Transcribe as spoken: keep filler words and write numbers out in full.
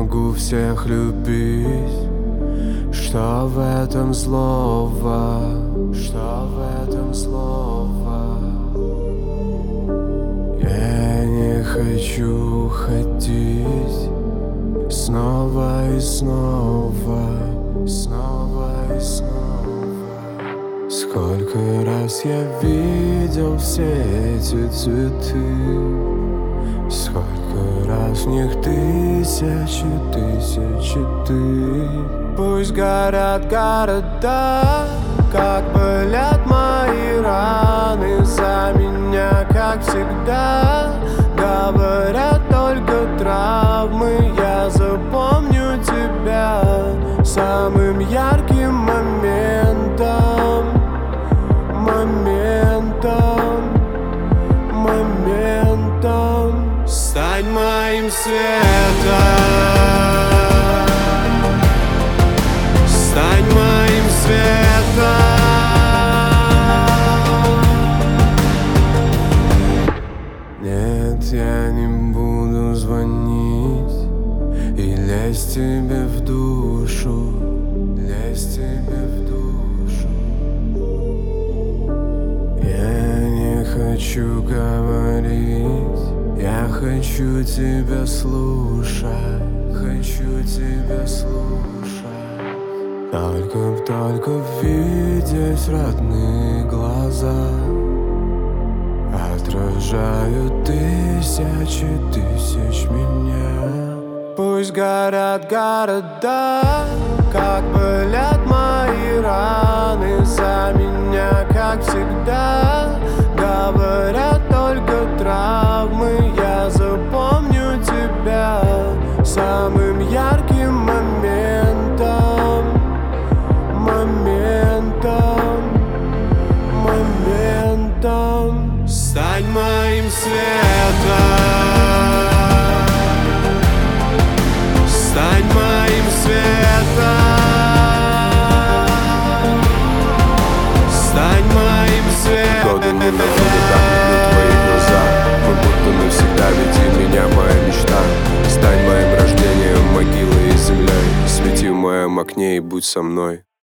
могу всех любить. Что в этом злого? Что в этом злого? Я не хочу ходить снова и снова, снова и снова. Сколько раз я видел все эти цветы, сколько раз в них тысячи, тысячи ты. Пусть горят города, как болят мои раны за меня, как всегда. Говорят только травмы, я запомню тебя самым ярким моментом, моментом, моментом. Стань моим светом, стань моим светом. Нет, я не буду звонить и лезть тебе в душу, лезть тебе в душу. Я не хочу говорить, я хочу тебя слушать, хочу тебя слушать. Только б только видеть родные глаза, отражают тысячи тысяч меня. Пусть горят города, как болят мои раны за меня, как всегда. Говорят только травмы, я запомню тебя самым ярким моментом, моментом, моментом. Стань моим светом, стань моим светом, стань моим светом. Годы не находят на твоих глазах, мы будто навсегда, веди меня, моя мечта. Стань моим рождением, могилой и землей, свети в моем окне и будь со мной.